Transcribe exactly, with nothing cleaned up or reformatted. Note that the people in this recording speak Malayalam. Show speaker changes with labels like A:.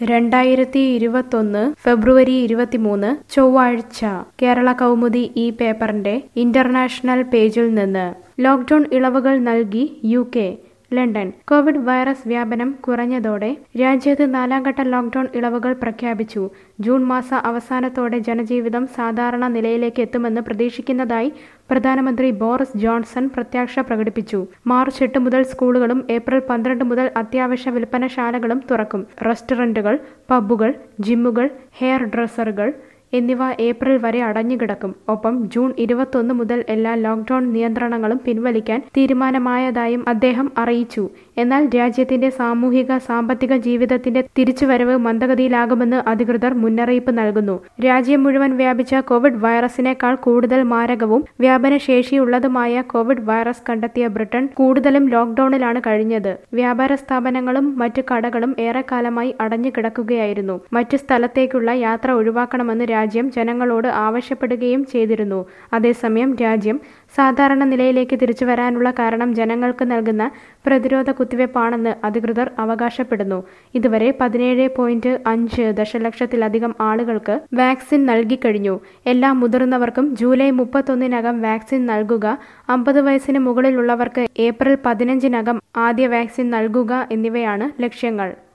A: രണ്ടായിരത്തി ഇരുപത്തൊന്ന് ഫെബ്രുവരി ഇരുപത്തിമൂന്ന് ചൊവ്വാഴ്ച കേരള കൗമുദി ഈ പേപ്പറിന്റെ ഇന്റർനാഷണൽ പേജിൽ നിന്ന് ലോക്ക്ഡൌൺ ഇളവുകൾ നൽകി U K London. Covid virus വ്യാപനം കുറഞ്ഞതോടെ രാജ്യത്ത് നാലാംഘട്ട ലോക്ക്ഡൌൺ ഇളവുകൾ പ്രഖ്യാപിച്ചു. ജൂൺ മാസ അവസാനത്തോടെ ജനജീവിതം സാധാരണ നിലയിലേക്ക് എത്തുമെന്ന് പ്രതീക്ഷിക്കുന്നതായി പ്രധാനമന്ത്രി ബോറിസ് ജോൺസൺ പ്രത്യാശ പ്രകടിപ്പിച്ചു. മാർച്ച് എട്ട് മുതൽ സ്കൂളുകളും ഏപ്രിൽ പന്ത്രണ്ട് മുതൽ അത്യാവശ്യ വിൽപ്പനശാലകളും തുറക്കും. റെസ്റ്റോറന്റുകൾ, പബ്ബുകൾ, ജിമ്മുകൾ, ഹെയർ ഡ്രസ്സറുകൾ എന്നിവ ഏപ്രിൽ വരെ അടഞ്ഞുകിടക്കും. ഒപ്പം ജൂൺ ഇരുപത്തൊന്ന് മുതൽ എല്ലാ ലോക്ക്ഡൌൺ നിയന്ത്രണങ്ങളും പിൻവലിക്കാൻ തീരുമാനമായതായും അദ്ദേഹം അറിയിച്ചു. എന്നാൽ രാജ്യത്തിന്റെ സാമൂഹിക സാമ്പത്തിക ജീവിതത്തിന്റെ തിരിച്ചുവരവ് മന്ദഗതിയിലാകുമെന്ന് അധികൃതർ മുന്നറിയിപ്പ് നൽകുന്നു. രാജ്യം മുഴുവൻ വ്യാപിച്ച കോവിഡ് വൈറസിനേക്കാൾ കൂടുതൽ മാരകവും വ്യാപനശേഷിയുള്ളതുമായ കോവിഡ് വൈറസ് കണ്ടെത്തിയ ബ്രിട്ടൻ കൂടുതലും ലോക്ക്ഡൌണിലാണ് കഴിഞ്ഞത്. വ്യാപാര സ്ഥാപനങ്ങളും മറ്റു കടകളും ഏറെക്കാലമായി അടഞ്ഞുകിടക്കുകയായിരുന്നു. മറ്റു സ്ഥലത്തേക്കുള്ള യാത്ര ഒഴിവാക്കണമെന്ന് രാജ്യം ജനങ്ങളോട് ആവശ്യപ്പെടുകയും ചെയ്തിരുന്നു. അതേസമയം രാജ്യം സാധാരണ നിലയിലേക്ക് തിരിച്ചുവരാനുള്ള കാരണം ജനങ്ങൾക്ക് നൽകുന്ന പ്രതിരോധ കുത്തിവയ്പ്പാണെന്ന് അധികൃതർ അവകാശപ്പെടുന്നു. ഇതുവരെ പതിനേഴ് പോയിന്റ് അഞ്ച് ദശലക്ഷത്തിലധികം ആളുകൾക്ക് വാക്സിൻ നൽകിക്കഴിഞ്ഞു. എല്ലാ മുതിർന്നവർക്കും ജൂലൈ മുപ്പത്തൊന്നിനകം വാക്സിൻ നൽകുക, അമ്പത് വയസ്സിന് മുകളിലുള്ളവർക്ക് ഏപ്രിൽ പതിനഞ്ചിനകം ആദ്യ വാക്സിൻ നൽകുക എന്നിവയാണ് ലക്ഷ്യങ്ങൾ.